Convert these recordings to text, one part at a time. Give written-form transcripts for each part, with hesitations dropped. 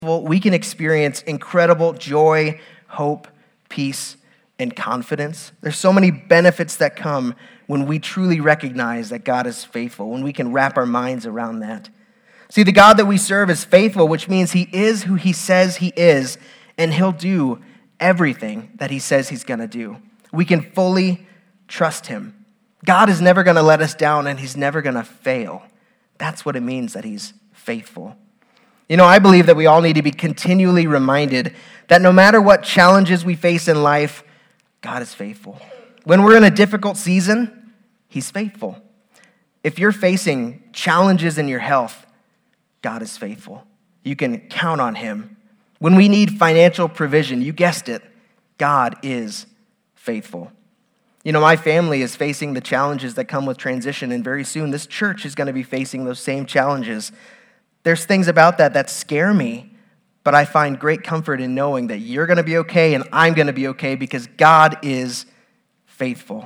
we can experience incredible joy, hope, peace, and confidence. There's so many benefits that come when we truly recognize that God is faithful, when we can wrap our minds around that. See, the God that we serve is faithful, which means he is who he says he is, and he'll do everything that he says he's going to do. We can fully trust him. God is never going to let us down, and he's never going to fail. That's what it means that he's faithful. I believe that we all need to be continually reminded that no matter what challenges we face in life, God is faithful. When we're in a difficult season, he's faithful. If you're facing challenges in your health, God is faithful. You can count on him. When we need financial provision, you guessed it, God is faithful. My family is facing the challenges that come with transition, and very soon this church is going to be facing those same challenges. There's things about that scare me, but I find great comfort in knowing that you're going to be okay and I'm going to be okay because God is faithful.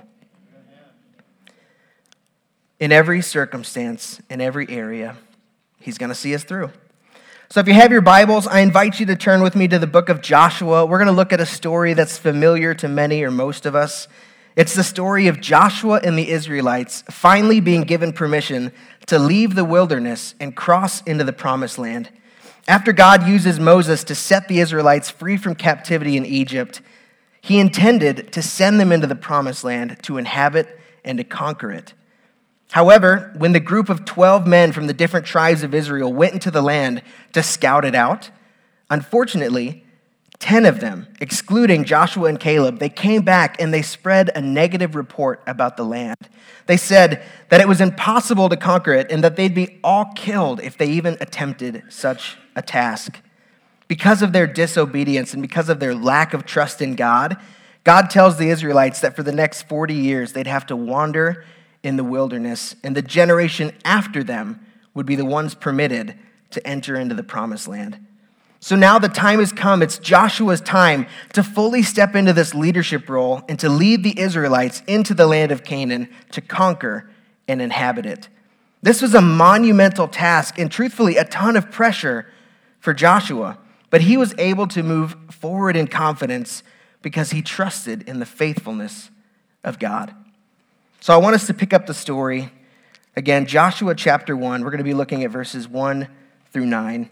In every circumstance, in every area, he's going to see us through. So if you have your Bibles, I invite you to turn with me to the book of Joshua. We're going to look at a story that's familiar to many or most of us. It's the story of Joshua and the Israelites finally being given permission to leave the wilderness and cross into the promised land. After God uses Moses to set the Israelites free from captivity in Egypt, he intended to send them into the promised land to inhabit and to conquer it. However, when the group of 12 men from the different tribes of Israel went into the land to scout it out, unfortunately, 10 of them, excluding Joshua and Caleb, they came back and they spread a negative report about the land. They said that it was impossible to conquer it and that they'd be all killed if they even attempted such a task. Because of their disobedience and because of their lack of trust in God, God tells the Israelites that for the next 40 years they'd have to wander in the wilderness, and the generation after them would be the ones permitted to enter into the promised land. So now the time has come. It's Joshua's time to fully step into this leadership role and to lead the Israelites into the land of Canaan to conquer and inhabit it. This was a monumental task and truthfully a ton of pressure for Joshua, but he was able to move forward in confidence because he trusted in the faithfulness of God. So I want us to pick up the story. Again, Joshua chapter 1, we're going to be looking at verses 1 through 9.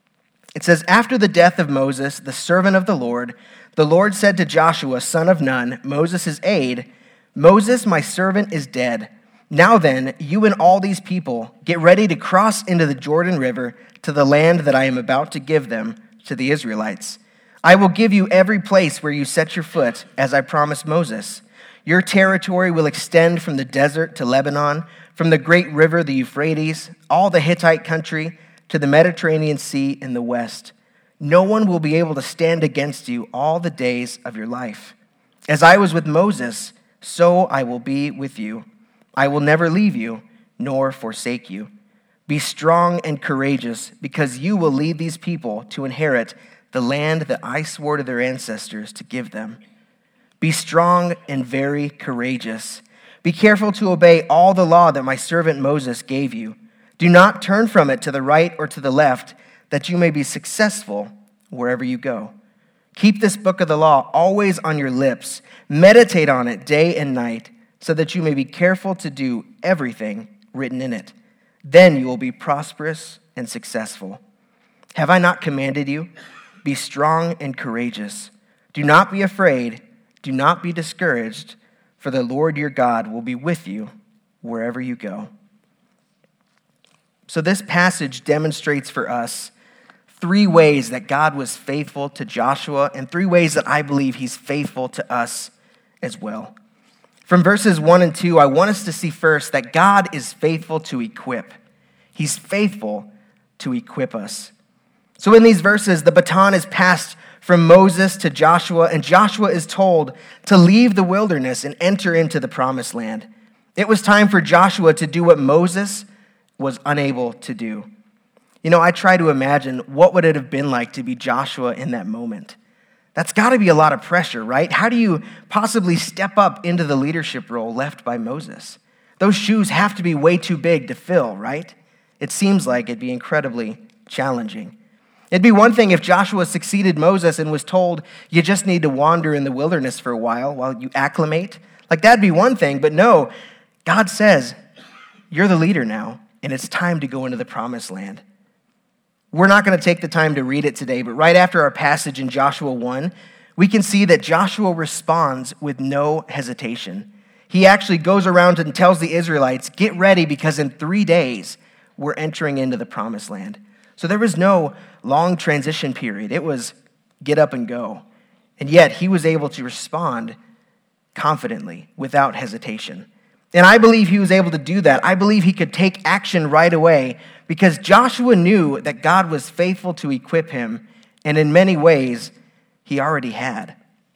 It says, "After the death of Moses, the servant of the Lord said to Joshua, son of Nun, Moses' aide, 'Moses, my servant, is dead. Now then, you and all these people, get ready to cross into the Jordan River to the land that I am about to give them to the Israelites. I will give you every place where you set your foot, as I promised Moses. Your territory will extend from the desert to Lebanon, from the great river, the Euphrates, all the Hittite country, to the Mediterranean Sea in the west. No one will be able to stand against you all the days of your life. As I was with Moses, so I will be with you. I will never leave you, nor forsake you. Be strong and courageous, because you will lead these people to inherit the land that I swore to their ancestors to give them. Be strong and very courageous. Be careful to obey all the law that my servant Moses gave you. Do not turn from it to the right or to the left, that you may be successful wherever you go. Keep this book of the law always on your lips. Meditate on it day and night, so that you may be careful to do everything written in it. Then you will be prosperous and successful. Have I not commanded you? Be strong and courageous. Do not be afraid. Do not be discouraged, for the Lord your God will be with you wherever you go." So this passage demonstrates for us 3 ways that God was faithful to Joshua and 3 ways that I believe he's faithful to us as well. From verses 1 and 2, I want us to see first that God is faithful to equip. He's faithful to equip us. So in these verses, the baton is passed from Moses to Joshua, and Joshua is told to leave the wilderness and enter into the promised land. It was time for Joshua to do what Moses was unable to do. I try to imagine what would it have been like to be Joshua in that moment. That's got to be a lot of pressure, right? How do you possibly step up into the leadership role left by Moses? Those shoes have to be way too big to fill, right? It seems like it'd be incredibly challenging. It'd be one thing if Joshua succeeded Moses and was told, you just need to wander in the wilderness for a while you acclimate. Like, that'd be one thing, but no, God says, you're the leader now, and it's time to go into the promised land. We're not going to take the time to read it today, but right after our passage in Joshua 1, we can see that Joshua responds with no hesitation. He actually goes around and tells the Israelites, get ready because in 3 days, we're entering into the promised land. So there was no long transition period. It was get up and go. And yet he was able to respond confidently without hesitation. And I believe he was able to do that. I believe he could take action right away because Joshua knew that God was faithful to equip him, and in many ways, he already had.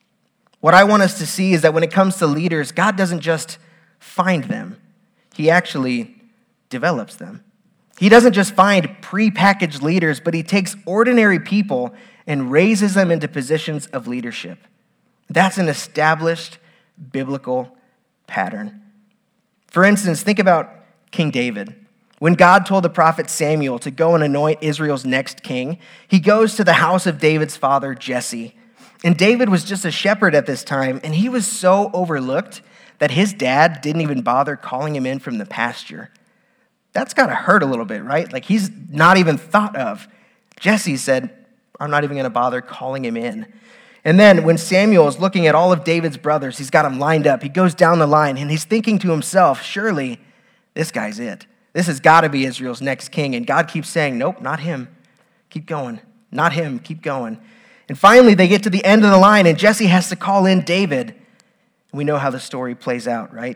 What I want us to see is that when it comes to leaders, God doesn't just find them. He actually develops them. He doesn't just find pre-packaged leaders, but he takes ordinary people and raises them into positions of leadership. That's an established biblical pattern. For instance, think about King David. When God told the prophet Samuel to go and anoint Israel's next king, he goes to the house of David's father, Jesse. And David was just a shepherd at this time, and he was so overlooked that his dad didn't even bother calling him in from the pasture. That's got to hurt a little bit, right? Like, he's not even thought of. Jesse said, I'm not even going to bother calling him in. And then when Samuel is looking at all of David's brothers, he's got them lined up. He goes down the line, and he's thinking to himself, surely this guy's it. This has got to be Israel's next king. And God keeps saying, nope, not him. Keep going. Not him. Keep going. And finally, they get to the end of the line, and Jesse has to call in David. We know how the story plays out, right?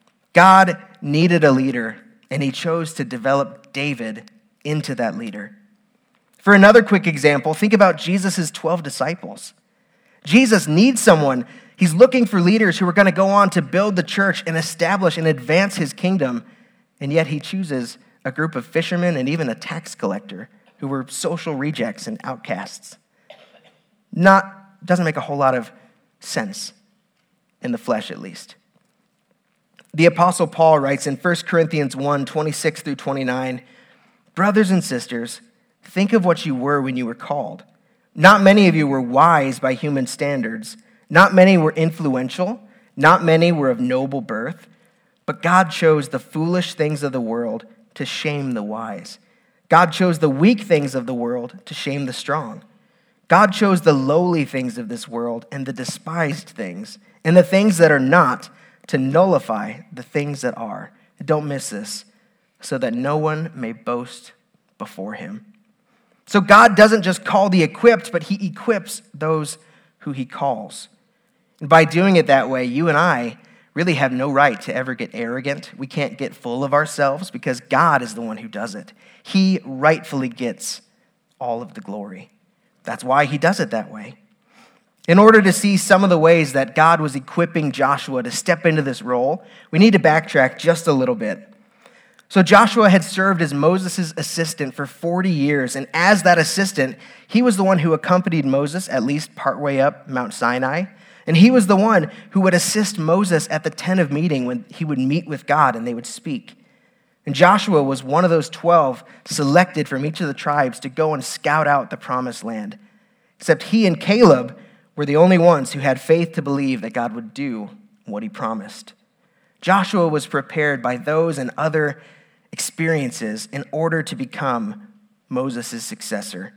God needed a leader, and he chose to develop David into that leader. For another quick example, think about Jesus' 12 disciples. Jesus needs someone. He's looking for leaders who are going to go on to build the church and establish and advance his kingdom, and yet he chooses a group of fishermen and even a tax collector who were social rejects and outcasts. Doesn't make a whole lot of sense in the flesh, at least. The Apostle Paul writes in 1 Corinthians 1, 26 through 29, brothers and sisters, think of what you were when you were called. Not many of you were wise by human standards. Not many were influential. Not many were of noble birth. But God chose the foolish things of the world to shame the wise. God chose the weak things of the world to shame the strong. God chose the lowly things of this world and the despised things and the things that are not to nullify the things that are. Don't miss this, so that no one may boast before him. So God doesn't just call the equipped, but he equips those who he calls. And by doing it that way, you and I really have no right to ever get arrogant. We can't get full of ourselves because God is the one who does it. He rightfully gets all of the glory. That's why he does it that way. In order to see some of the ways that God was equipping Joshua to step into this role, we need to backtrack just a little bit. So Joshua had served as Moses' assistant for 40 years, and as that assistant, he was the one who accompanied Moses at least partway up Mount Sinai, and he was the one who would assist Moses at the tent of meeting when he would meet with God and they would speak. And Joshua was one of those 12 selected from each of the tribes to go and scout out the promised land, except he and Caleb were the only ones who had faith to believe that God would do what he promised. Joshua was prepared by those and other experiences in order to become Moses' successor.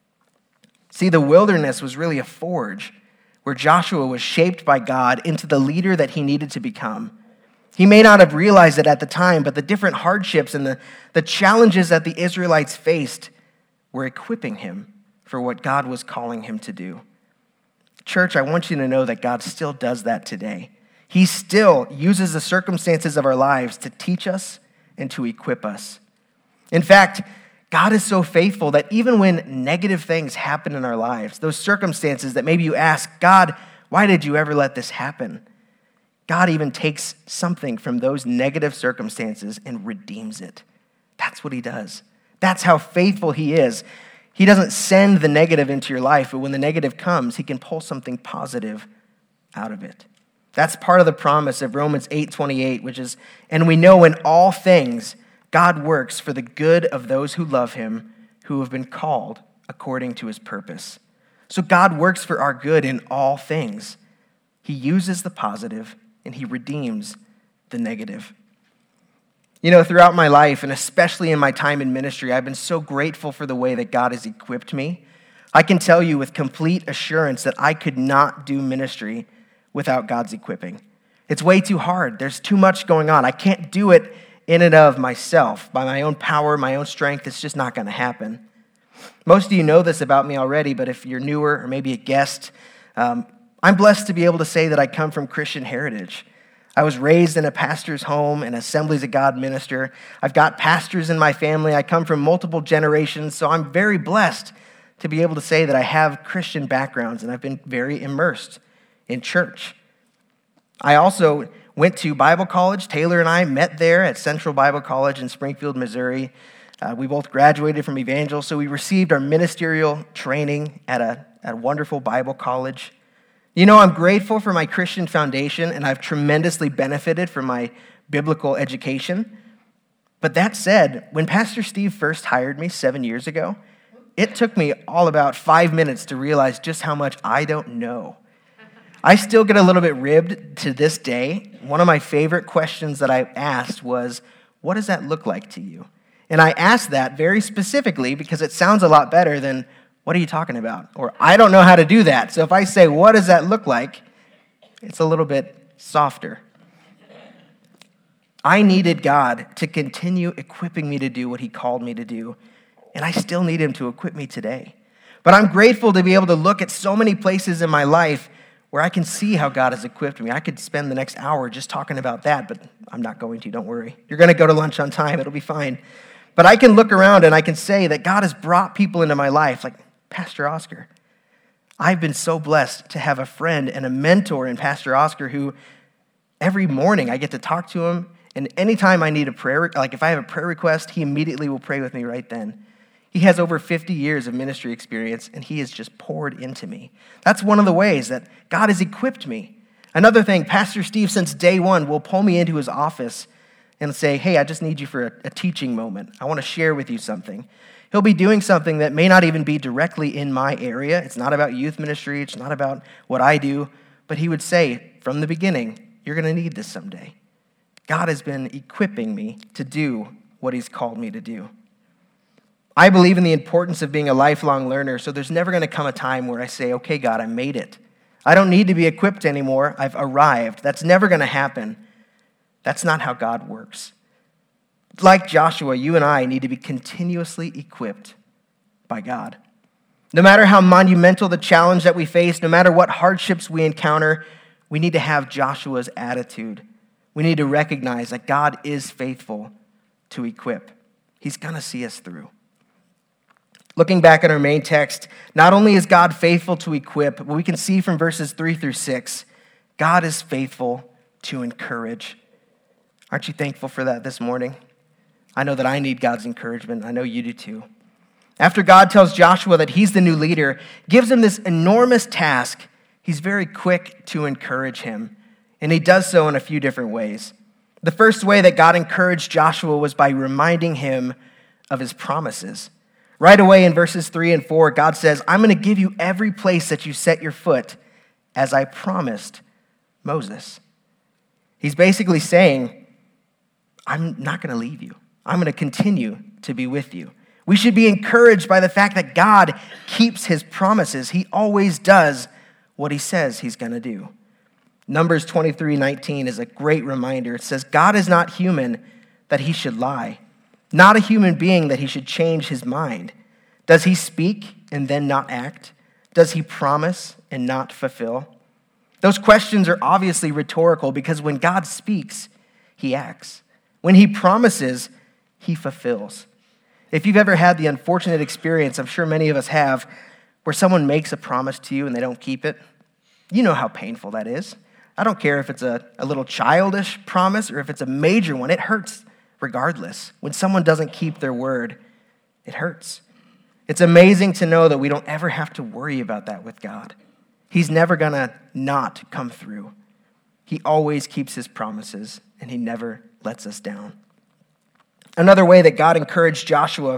See, the wilderness was really a forge where Joshua was shaped by God into the leader that he needed to become. He may not have realized it at the time, but the different hardships and the challenges that the Israelites faced were equipping him for what God was calling him to do. Church, I want you to know that God still does that today. He still uses the circumstances of our lives to teach us and to equip us. In fact, God is so faithful that even when negative things happen in our lives, those circumstances that maybe you ask, God, why did you ever let this happen? God even takes something from those negative circumstances and redeems it. That's what he does. That's how faithful he is. He doesn't send the negative into your life, but when the negative comes, he can pull something positive out of it. That's part of the promise of Romans 8:28, which is, and we know in all things God works for the good of those who love him, who have been called according to his purpose. So God works for our good in all things. He uses the positive and he redeems the negative. You know, throughout my life, and especially in my time in ministry, I've been so grateful for the way that God has equipped me. I can tell you with complete assurance that I could not do ministry without God's equipping. It's way too hard. There's too much going on. I can't do it in and of myself, by my own power, my own strength. It's just not going to happen. Most of you know this about me already, but if you're newer or maybe a guest, I'm blessed to be able to say that I come from Christian heritage. I was raised in a pastor's home, an Assemblies of God minister. I've got pastors in my family. I come from multiple generations, so I'm very blessed to be able to say that I have Christian backgrounds, and I've been very immersed in church. I also went to Bible college. Taylor and I met there at Central Bible College in Springfield, Missouri. We both graduated from Evangel, so we received our ministerial training at a wonderful Bible college. You know, I'm grateful for my Christian foundation, and I've tremendously benefited from my biblical education. But that said, when Pastor Steve first hired me 7 years ago, it took me all about 5 minutes to realize just how much I don't know. I still get a little bit ribbed to this day. One of my favorite questions that I asked was, what does that look like to you? And I asked that very specifically because it sounds a lot better than, what are you talking about? Or, I don't know how to do that. So if I say, what does that look like? It's a little bit softer. I needed God to continue equipping me to do what he called me to do. And I still need him to equip me today. But I'm grateful to be able to look at so many places in my life where I can see how God has equipped me. I could spend the next hour just talking about that, but I'm not going to, don't worry. You're going to go to lunch on time. It'll be fine. But I can look around and I can say that God has brought people into my life, like Pastor Oscar. I've been so blessed to have a friend and a mentor in Pastor Oscar who every morning I get to talk to him, and anytime I need a prayer, like if I have a prayer request, he immediately will pray with me right then. He has over 50 years of ministry experience, and he has just poured into me. That's one of the ways that God has equipped me. Another thing, Pastor Steve, since day one, will pull me into his office and say, hey, I just need you for a teaching moment. I want to share with you something. He'll be doing something that may not even be directly in my area. It's not about youth ministry. It's not about what I do. But he would say, from the beginning, you're going to need this someday. God has been equipping me to do what he's called me to do. I believe in the importance of being a lifelong learner, so there's never going to come a time where I say, okay, God, I made it. I don't need to be equipped anymore. I've arrived. That's never going to happen. That's not how God works. Like Joshua, you and I need to be continuously equipped by God. No matter how monumental the challenge that we face, no matter what hardships we encounter, we need to have Joshua's attitude. We need to recognize that God is faithful to equip. He's going to see us through. Looking back at our main text, not only is God faithful to equip, but we can see from verses 3 through 6, God is faithful to encourage. Aren't you thankful for that this morning? I know that I need God's encouragement. I know you do too. After God tells Joshua that he's the new leader, gives him this enormous task, he's very quick to encourage him. And he does so in a few different ways. The first way that God encouraged Joshua was by reminding him of his promises. Right away in verses 3 and 4, God says, I'm going to give you every place that you set your foot, as I promised Moses. He's basically saying, I'm not going to leave you. I'm going to continue to be with you. We should be encouraged by the fact that God keeps his promises. He always does what he says he's going to do. Numbers 23:19 is a great reminder. It says, God is not human that he should lie, not a human being that he should change his mind. Does he speak and then not act? Does he promise and not fulfill? Those questions are obviously rhetorical because when God speaks, he acts. When he promises, he fulfills. If you've ever had the unfortunate experience, I'm sure many of us have, where someone makes a promise to you and they don't keep it, you know how painful that is. I don't care if it's a little childish promise or if it's a major one. It hurts regardless. When someone doesn't keep their word, it hurts. It's amazing to know that we don't ever have to worry about that with God. He's never going to not come through. He always keeps his promises, and he never lets us down. Another way that God encouraged Joshua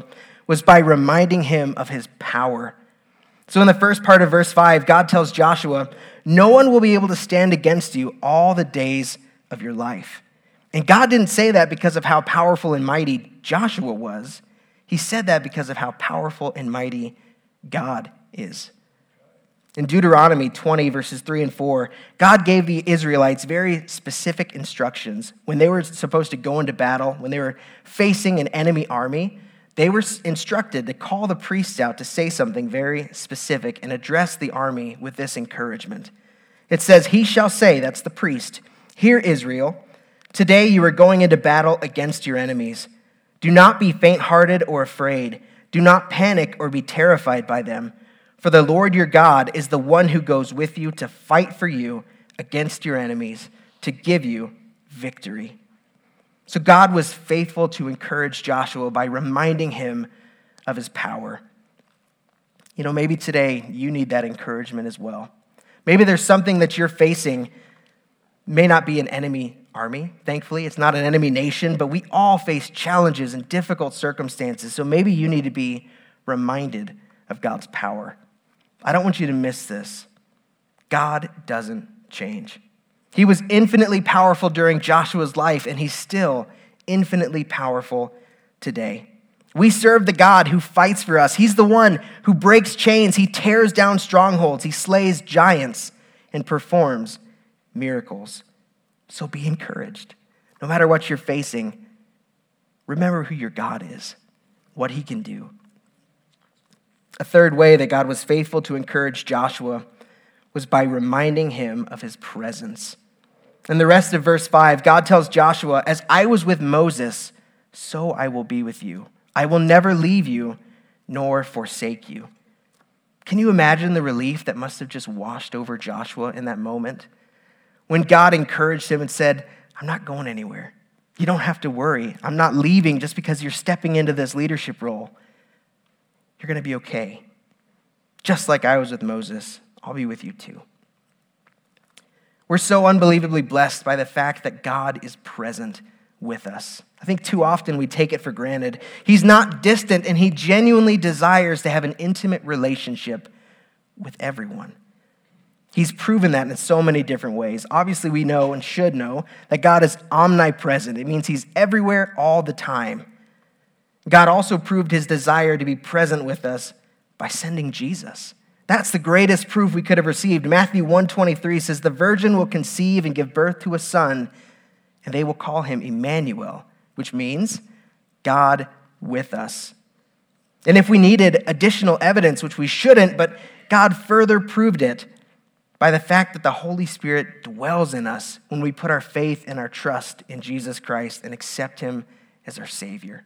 was by reminding him of his power. So in the first part of verse 5, God tells Joshua, no one will be able to stand against you all the days of your life. And God didn't say that because of how powerful and mighty Joshua was. He said that because of how powerful and mighty God is. In Deuteronomy 20, verses 3 and 4, God gave the Israelites very specific instructions. When they were supposed to go into battle, when they were facing an enemy army, they were instructed to call the priests out to say something very specific and address the army with this encouragement. It says, he shall say, that's the priest, hear Israel, today you are going into battle against your enemies. Do not be faint-hearted or afraid. Do not panic or be terrified by them. For the Lord your God is the one who goes with you to fight for you against your enemies, to give you victory. So God was faithful to encourage Joshua by reminding him of his power. You know, maybe today you need that encouragement as well. Maybe there's something that you're facing, may not be an enemy army, thankfully. It's not an enemy nation, but we all face challenges and difficult circumstances. So maybe you need to be reminded of God's power. I don't want you to miss this. God doesn't change. He was infinitely powerful during Joshua's life, and he's still infinitely powerful today. We serve the God who fights for us. He's the one who breaks chains. He tears down strongholds. He slays giants and performs miracles. So be encouraged. No matter what you're facing, remember who your God is, what he can do. A third way that God was faithful to encourage Joshua was by reminding him of his presence. In the rest of verse 5, God tells Joshua, as I was with Moses, so I will be with you. I will never leave you nor forsake you. Can you imagine the relief that must have just washed over Joshua in that moment? When God encouraged him and said, I'm not going anywhere. You don't have to worry. I'm not leaving just because you're stepping into this leadership role. You're going to be okay. Just like I was with Moses, I'll be with you too. We're so unbelievably blessed by the fact that God is present with us. I think too often we take it for granted. He's not distant, and he genuinely desires to have an intimate relationship with everyone. He's proven that in so many different ways. Obviously, we know and should know that God is omnipresent. It means he's everywhere all the time. God also proved his desire to be present with us by sending Jesus. That's the greatest proof we could have received. Matthew 1:23 says, the virgin will conceive and give birth to a son, and they will call him Emmanuel, which means God with us. And if we needed additional evidence, which we shouldn't, but God further proved it by the fact that the Holy Spirit dwells in us when we put our faith and our trust in Jesus Christ and accept him as our Savior.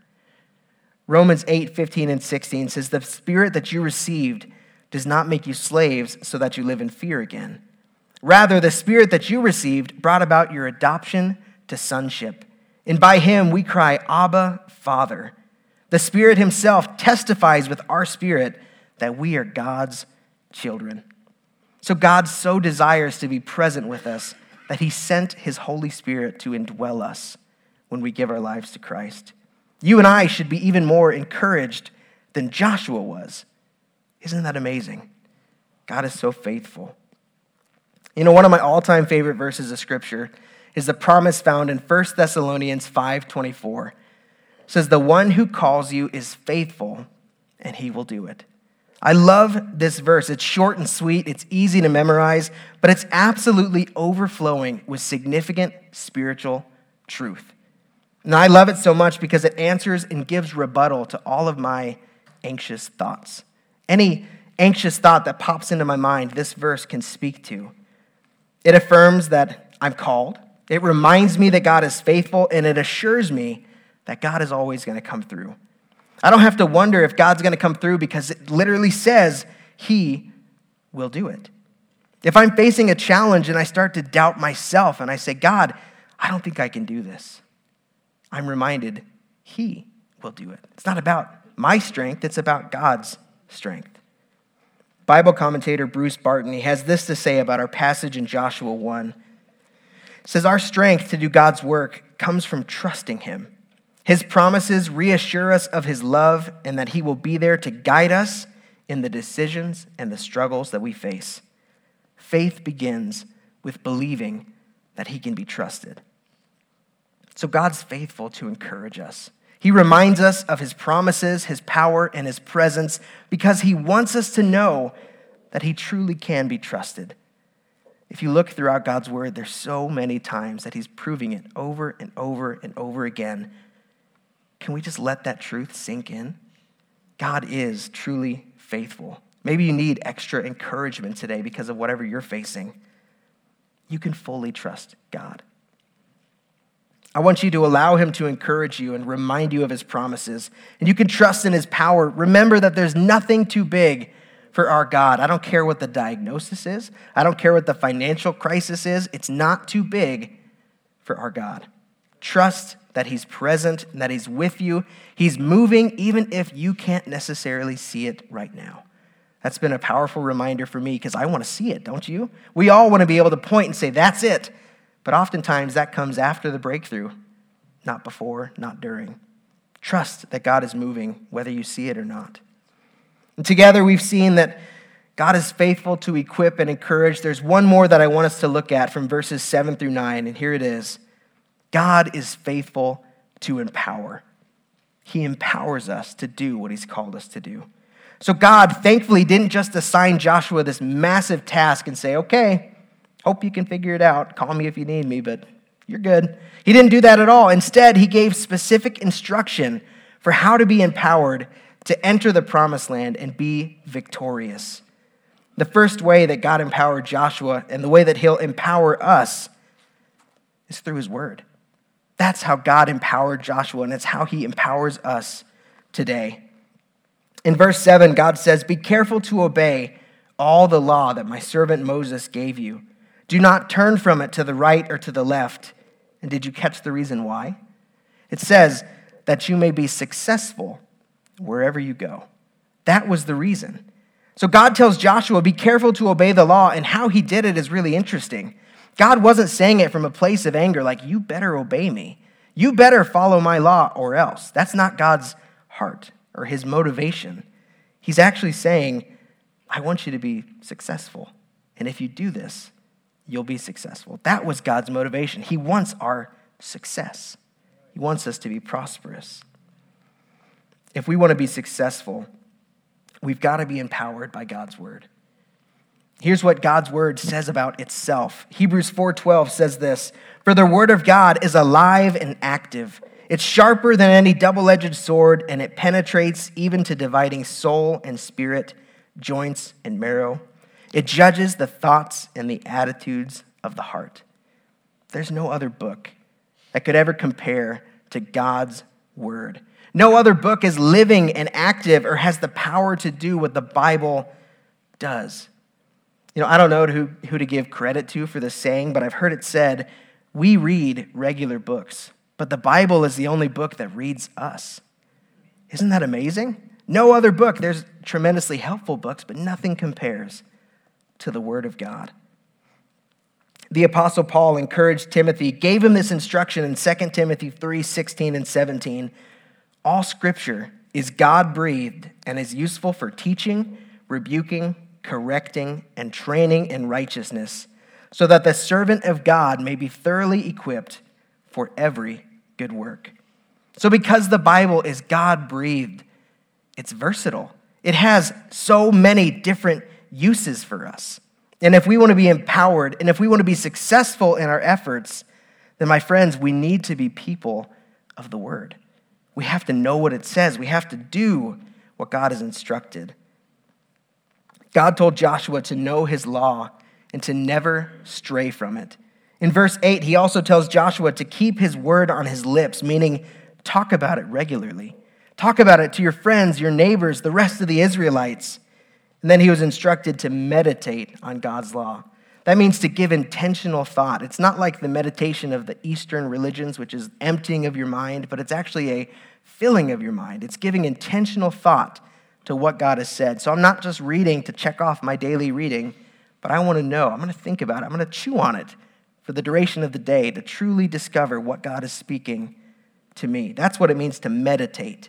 Romans 8:15 and 16 says, the Spirit that you received does not make you slaves so that you live in fear again. Rather, the Spirit that you received brought about your adoption to sonship. And by him we cry, Abba, Father. The Spirit himself testifies with our spirit that we are God's children. So God so desires to be present with us that he sent his Holy Spirit to indwell us when we give our lives to Christ. You and I should be even more encouraged than Joshua was. Isn't that amazing? God is so faithful. You know, one of my all-time favorite verses of Scripture is the promise found in 1 Thessalonians 5:24. It says, the one who calls you is faithful, and he will do it. I love this verse. It's short and sweet. It's easy to memorize, but it's absolutely overflowing with significant spiritual truth. And I love it so much because it answers and gives rebuttal to all of my anxious thoughts. Any anxious thought that pops into my mind, this verse can speak to. It affirms that I'm called. It reminds me that God is faithful, and it assures me that God is always going to come through. I don't have to wonder if God's going to come through because it literally says he will do it. If I'm facing a challenge and I start to doubt myself and I say, God, I don't think I can do this, I'm reminded he will do it. It's not about my strength, it's about God's strength. Bible commentator Bruce Barton, he has this to say about our passage in Joshua 1. It says, our strength to do God's work comes from trusting him. His promises reassure us of his love and that he will be there to guide us in the decisions and the struggles that we face. Faith begins with believing that he can be trusted. So God's faithful to encourage us. He reminds us of his promises, his power, and his presence because he wants us to know that he truly can be trusted. If you look throughout God's word, there's so many times that he's proving it over and over and over again. Can we just let that truth sink in? God is truly faithful. Maybe you need extra encouragement today because of whatever you're facing. You can fully trust God. I want you to allow him to encourage you and remind you of his promises. And you can trust in his power. Remember that there's nothing too big for our God. I don't care what the diagnosis is. I don't care what the financial crisis is. It's not too big for our God. Trust that he's present and that he's with you. He's moving even if you can't necessarily see it right now. That's been a powerful reminder for me because I want to see it, don't you? We all want to be able to point and say, that's it. But oftentimes that comes after the breakthrough, not before, not during. Trust that God is moving, whether you see it or not. And together we've seen that God is faithful to equip and encourage. There's one more that I want us to look at from verses 7 through 9, and here it is. God is faithful to empower. He empowers us to do what he's called us to do. So God, thankfully, didn't just assign Joshua this massive task and say, okay, hope you can figure it out. Call me if you need me, but you're good. He didn't do that at all. Instead, he gave specific instruction for how to be empowered to enter the promised land and be victorious. The first way that God empowered Joshua and the way that he'll empower us is through his word. That's how God empowered Joshua, and it's how he empowers us today. In verse 7, God says, "Be careful to obey all the law that my servant Moses gave you. Do not turn from it to the right or to the left." And did you catch the reason why? It says that you may be successful wherever you go. That was the reason. So God tells Joshua, be careful to obey the law, and how he did it is really interesting. God wasn't saying it from a place of anger, like, you better obey me. You better follow my law or else. That's not God's heart or his motivation. He's actually saying, I want you to be successful. And if you do this, you'll be successful. That was God's motivation. He wants our success. He wants us to be prosperous. If we want to be successful, we've got to be empowered by God's word. Here's what God's word says about itself. Hebrews 4:12 says this, "For the word of God is alive and active. It's sharper than any double-edged sword, and it penetrates even to dividing soul and spirit, joints and marrow. It judges the thoughts and the attitudes of the heart." There's no other book that could ever compare to God's word. No other book is living and active or has the power to do what the Bible does. I don't know who to give credit to for this saying, but I've heard it said, we read regular books, but the Bible is the only book that reads us. Isn't that amazing? No other book. There's tremendously helpful books, but nothing compares to the Word of God. The Apostle Paul encouraged Timothy, gave him this instruction in 2 Timothy 3:16 and 17. All Scripture is God-breathed and is useful for teaching, rebuking, correcting, and training in righteousness, so that the servant of God may be thoroughly equipped for every good work. So because the Bible is God-breathed, it's versatile. It has so many different uses for us. And if we want to be empowered, and if we want to be successful in our efforts, then my friends, we need to be people of the Word. We have to know what it says. We have to do what God has instructed. God told Joshua to know his law and to never stray from it. In verse 8, he also tells Joshua to keep his word on his lips, meaning talk about it regularly. Talk about it to your friends, your neighbors, the rest of the Israelites. And then he was instructed to meditate on God's law. That means to give intentional thought. It's not like the meditation of the Eastern religions, which is emptying of your mind, but it's actually a filling of your mind. It's giving intentional thought to what God has said. So I'm not just reading to check off my daily reading, but I want to know. I'm going to think about it. I'm going to chew on it for the duration of the day to truly discover what God is speaking to me. That's what it means to meditate.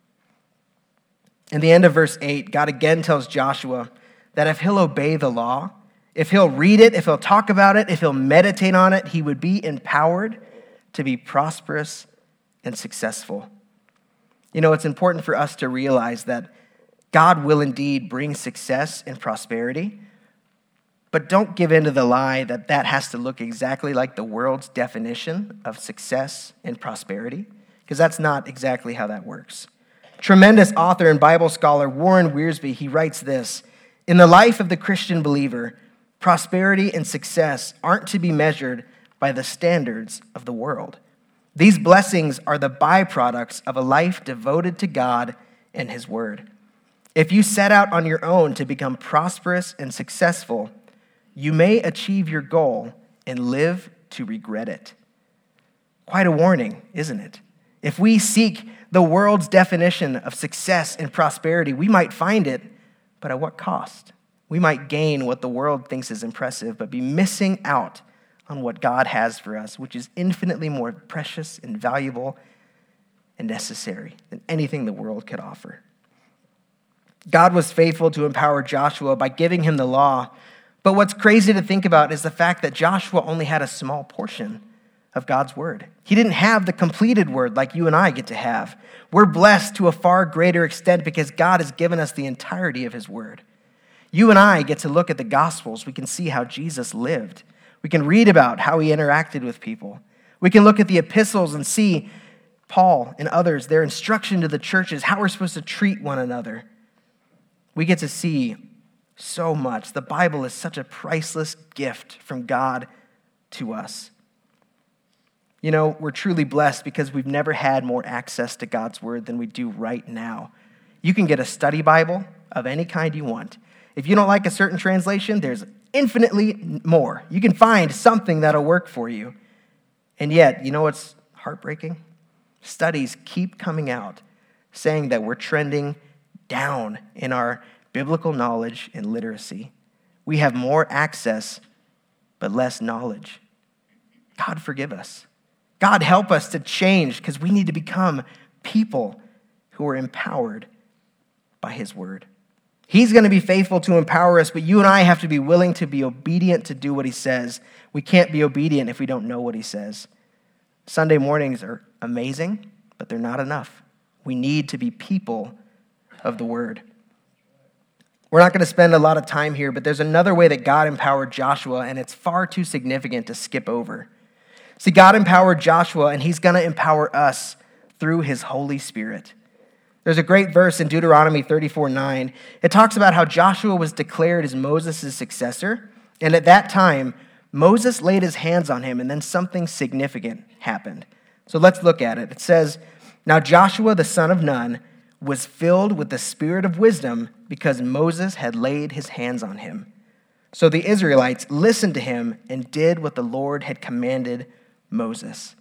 In the end of verse 8, God again tells Joshua that if he'll obey the law, if he'll read it, if he'll talk about it, if he'll meditate on it, he would be empowered to be prosperous and successful. You know, it's important for us to realize that God will indeed bring success and prosperity, but don't give in to the lie that that has to look exactly like the world's definition of success and prosperity, because that's not exactly how that works. Tremendous author and Bible scholar Warren Wiersbe, he writes this: in the life of the Christian believer, prosperity and success aren't to be measured by the standards of the world. These blessings are the byproducts of a life devoted to God and His Word. If you set out on your own to become prosperous and successful, you may achieve your goal and live to regret it. Quite a warning, isn't it? If we seek the world's definition of success and prosperity, we might find it, but at what cost? We might gain what the world thinks is impressive, but be missing out on what God has for us, which is infinitely more precious and valuable and necessary than anything the world could offer. God was faithful to empower Joshua by giving him the law, but what's crazy to think about is the fact that Joshua only had a small portion of God's word. He didn't have the completed word like you and I get to have. We're blessed to a far greater extent because God has given us the entirety of his word. You and I get to look at the Gospels. We can see how Jesus lived. We can read about how he interacted with people. We can look at the epistles and see Paul and others, their instruction to the churches, how we're supposed to treat one another. We get to see so much. The Bible is such a priceless gift from God to us. You know, we're truly blessed because we've never had more access to God's word than we do right now. You can get a study Bible of any kind you want. If you don't like a certain translation, there's infinitely more. You can find something that'll work for you. And yet, you know what's heartbreaking? Studies keep coming out saying that we're trending down in our biblical knowledge and literacy. We have more access, but less knowledge. God forgive us. God help us to change because we need to become people who are empowered by his word. He's going to be faithful to empower us, but you and I have to be willing to be obedient to do what he says. We can't be obedient if we don't know what he says. Sunday mornings are amazing, but they're not enough. We need to be people of the word. We're not going to spend a lot of time here, but there's another way that God empowered Joshua, and it's far too significant to skip over. See, God empowered Joshua, and he's going to empower us through his Holy Spirit. There's a great verse in Deuteronomy 34:9. It talks about how Joshua was declared as Moses' successor, and at that time, Moses laid his hands on him, and then something significant happened. So let's look at it. It says, "Now Joshua, the son of Nun, was filled with the spirit of wisdom because Moses had laid his hands on him. So the Israelites listened to him and did what the Lord had commanded Moses."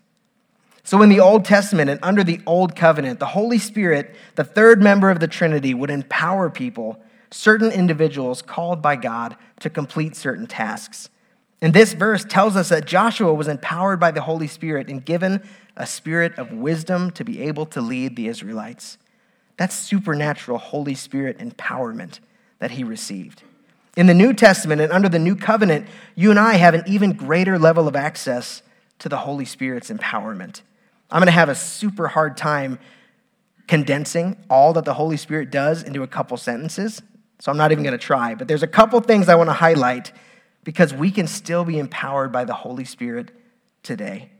So in the Old Testament and under the Old Covenant, the Holy Spirit, the third member of the Trinity, would empower people, certain individuals called by God to complete certain tasks. And this verse tells us that Joshua was empowered by the Holy Spirit and given a spirit of wisdom to be able to lead the Israelites. That's supernatural Holy Spirit empowerment that he received. In the New Testament and under the New Covenant, you and I have an even greater level of access to the Holy Spirit's empowerment. I'm going to have a super hard time condensing all that the Holy Spirit does into a couple sentences, so I'm not even going to try. But there's a couple things I want to highlight because we can still be empowered by the Holy Spirit today.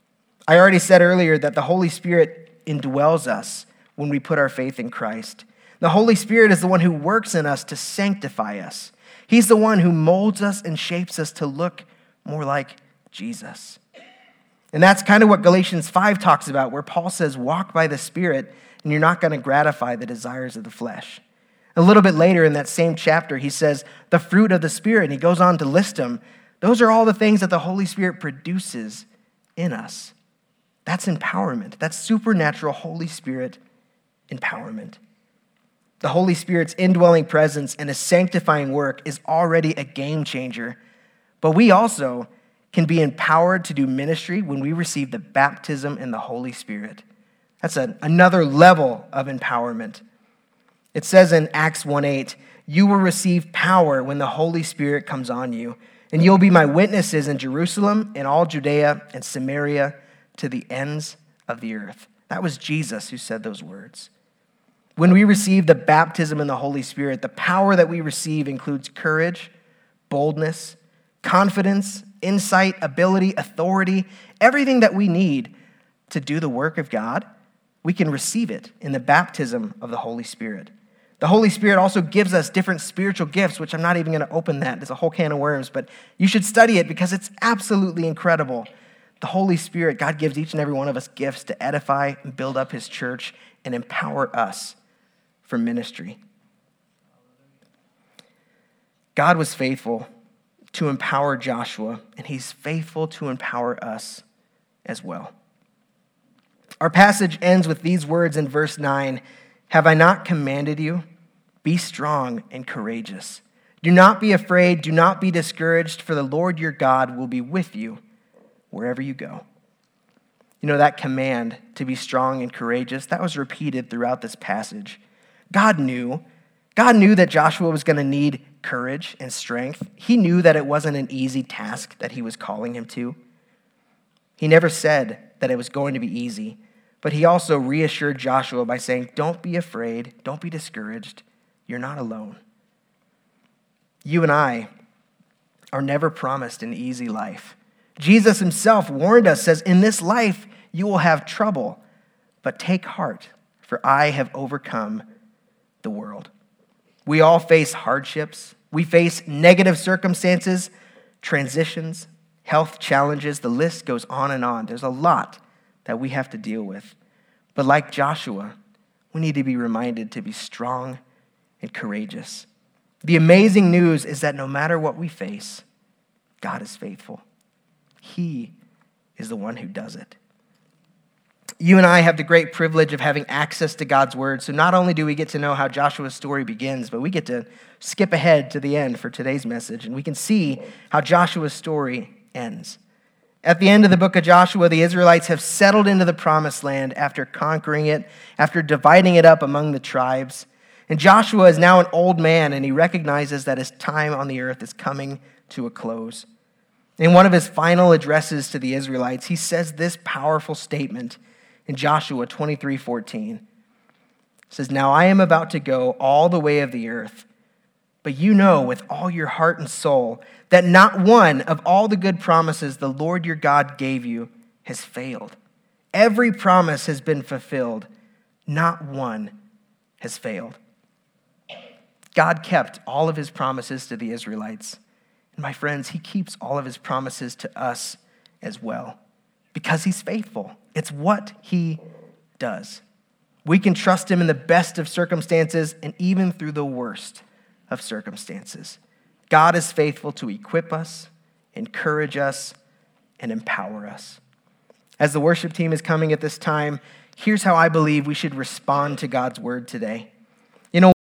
I already said earlier that the Holy Spirit indwells us when we put our faith in Christ. The Holy Spirit is the one who works in us to sanctify us. He's the one who molds us and shapes us to look more like Jesus. And that's kind of what Galatians 5 talks about, where Paul says, walk by the Spirit, and you're not going to gratify the desires of the flesh. A little bit later in that same chapter, he says, the fruit of the Spirit, and he goes on to list them. Those are all the things that the Holy Spirit produces in us. That's empowerment. That's supernatural Holy Spirit empowerment. The Holy Spirit's indwelling presence and his sanctifying work is already a game changer, but we also can be empowered to do ministry when we receive the baptism in the Holy Spirit. That's another level of empowerment. It says in Acts 1:8, you will receive power when the Holy Spirit comes on you, and you'll be my witnesses in Jerusalem, in all Judea and Samaria, to the ends of the earth. That was Jesus who said those words. When we receive the baptism in the Holy Spirit, the power that we receive includes courage, boldness, confidence, insight, ability, authority, everything that we need to do the work of God. We can receive it in the baptism of the Holy Spirit. The Holy Spirit also gives us different spiritual gifts, which I'm not even going to open that. It's a whole can of worms, but you should study it because it's absolutely incredible. The Holy Spirit, God gives each and every one of us gifts to edify and build up his church and empower us for ministry. God was faithful to empower Joshua, and he's faithful to empower us as well. Our passage ends with these words in verse 9. Have I not commanded you? Be strong and courageous. Do not be afraid. Do not be discouraged, for the Lord your God will be with you wherever you go. You know, that command to be strong and courageous, that was repeated throughout this passage. God knew that Joshua was going to need courage and strength. He knew that it wasn't an easy task that he was calling him to. He never said that it was going to be easy, but he also reassured Joshua by saying, don't be afraid, don't be discouraged, you're not alone. You and I are never promised an easy life. Jesus himself warned us, says, in this life you will have trouble, but take heart, for I have overcome the world. We all face hardships. We face negative circumstances, transitions, health challenges. The list goes on and on. There's a lot that we have to deal with. But like Joshua, we need to be reminded to be strong and courageous. The amazing news is that no matter what we face, God is faithful. He is the one who does it. You and I have the great privilege of having access to God's word. So not only do we get to know how Joshua's story begins, but we get to skip ahead to the end for today's message, and we can see how Joshua's story ends. At the end of the book of Joshua, the Israelites have settled into the promised land after conquering it, after dividing it up among the tribes. And Joshua is now an old man, and he recognizes that his time on the earth is coming to a close. In one of his final addresses to the Israelites, he says this powerful statement in Joshua 23:14. It says, now I am about to go all the way of the earth, but you know with all your heart and soul that not one of all the good promises the Lord your God gave you has failed. Every promise has been fulfilled. Not one has failed. God kept all of his promises to the Israelites. And my friends, he keeps all of his promises to us as well because he's faithful. It's what he does. We can trust him in the best of circumstances and even through the worst of circumstances. God is faithful to equip us, encourage us, and empower us. As the worship team is coming at this time, here's how I believe we should respond to God's word today.